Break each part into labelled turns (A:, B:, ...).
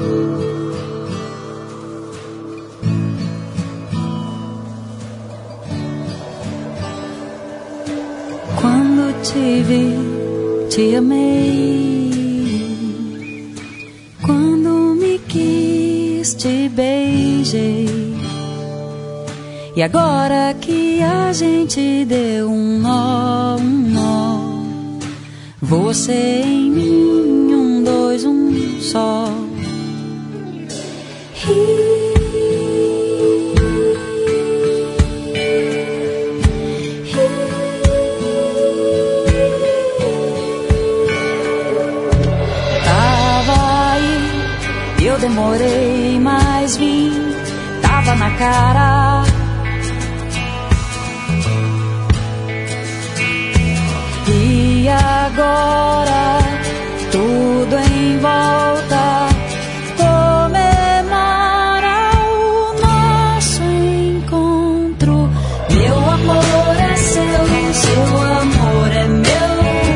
A: Quando te vi, te amei. Quando me quis, te beijei. E agora que a gente deu um nó, você em mim, 1, 2, 1 só. Eu demorei, mas vim, tava na cara. E agora, tudo em volta comemora o nosso encontro. Meu amor é seu, seu amor é meu.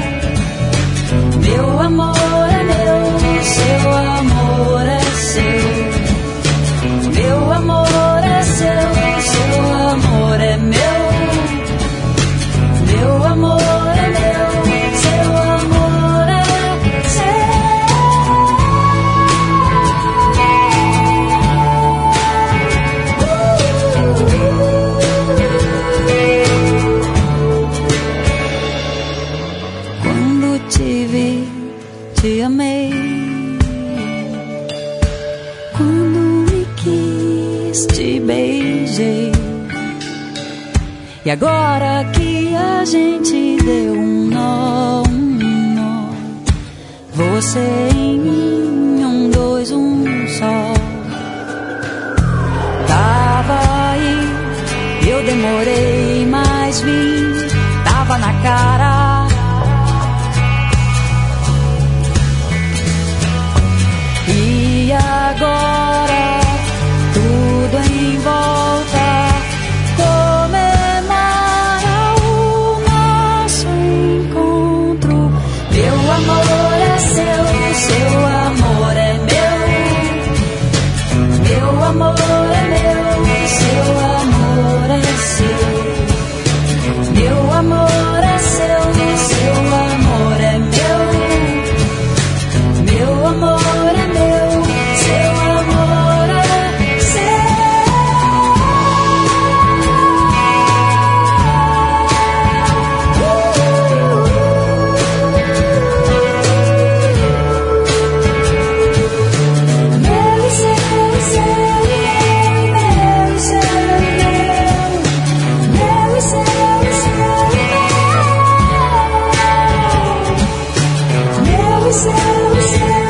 A: Meu amor é meu, seu amor é seu. Meu amor é seu, seu amor é meu. Meu amor é meu, seu amor é seu. Quando te vi, te amei. Quando me quis, te beijei. E agora que a gente deu um nó, você em mim, 1, 2, 1 só. Tava aí, eu demorei, mas vim, tava na cara. E agora, tudo em volta comemora o nosso encontro. Meu amor é seu, seu amor é meu. Meu amor é meu, seu amor é seu. Meu amor é seu, seu amor é meu. Meu amor é meu, seu amor é seu. Meu e seu, seu, meu e seu, meu e seu, seu, meu e seu, seu.